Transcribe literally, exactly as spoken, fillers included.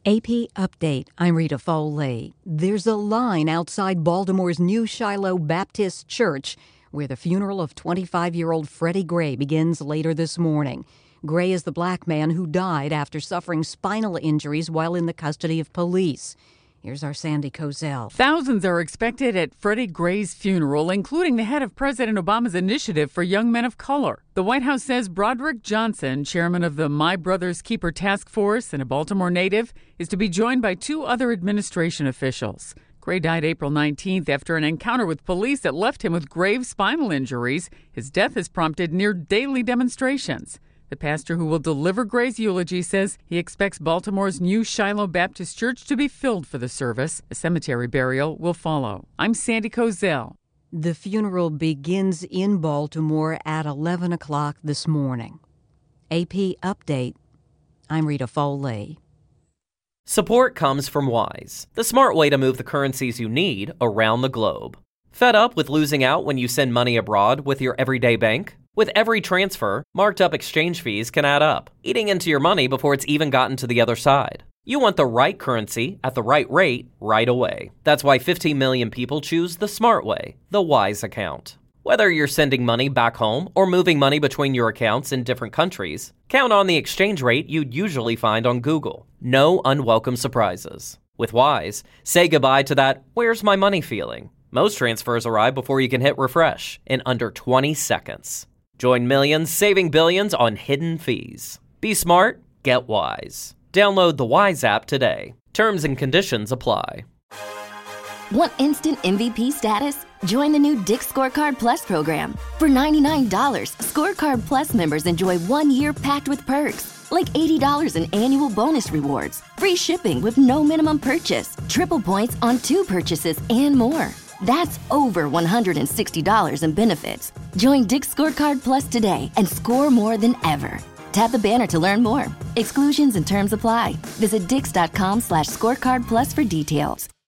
A P Update. I'm Rita Foley. There's a line outside Baltimore's New Shiloh Baptist Church where the funeral of twenty-five-year-old Freddie Gray begins later this morning. Gray is the black man who died after suffering spinal injuries while in the custody of police. Here's our Sandy Kozel. Thousands are expected at Freddie Gray's funeral, including the head of President Obama's initiative for young men of color. The White House says Broderick Johnson, chairman of the My Brother's Keeper Task Force and a Baltimore native, is to be joined by two other administration officials. Gray died April nineteenth after an encounter with police that left him with grave spinal injuries. His death has prompted near daily demonstrations. The pastor who will deliver Gray's eulogy says he expects Baltimore's New Shiloh Baptist Church to be filled for the service. A cemetery burial will follow. I'm Sandy Kozel. The funeral begins in Baltimore at eleven o'clock this morning. A P Update. I'm Rita Foley. Support comes from Wise, the smart way to move the currencies you need around the globe. Fed up with losing out when you send money abroad with your everyday bank? With every transfer, marked up exchange fees can add up, eating into your money before it's even gotten to the other side. You want the right currency at the right rate right away. That's why fifteen million people choose the smart way, the Wise account. Whether you're sending money back home or moving money between your accounts in different countries, count on the exchange rate you'd usually find on Google. No unwelcome surprises. With Wise, say goodbye to that "where's my money" feeling. Most transfers arrive before you can hit refresh in under twenty seconds. Join millions saving billions on hidden fees. Be smart, get Wise. Download the Wise app today. Terms and conditions apply. Want instant M V P status? Join the new Dick's Scorecard Plus program. For ninety-nine dollars, Scorecard Plus members enjoy one year packed with perks, like eighty dollars in annual bonus rewards, free shipping with no minimum purchase, triple points on two purchases, and more. That's over one hundred sixty dollars in benefits. Join Dick's Scorecard Plus today and score more than ever. Tap the banner to learn more. Exclusions and terms apply. Visit dix.com slash scorecard plus for details.